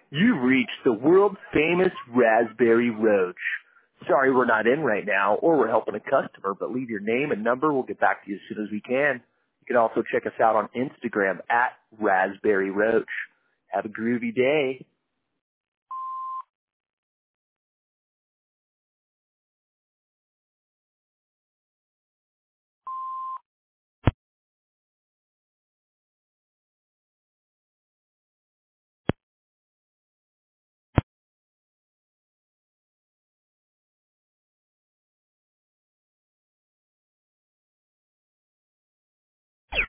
You've reached the world famous Raspberry Roach. Sorry we're not in right now, or we're helping a customer, but leave your name and number. We'll get back to you as soon as we can. You can also check us out on Instagram at Raspberry Roach. Have a groovy day.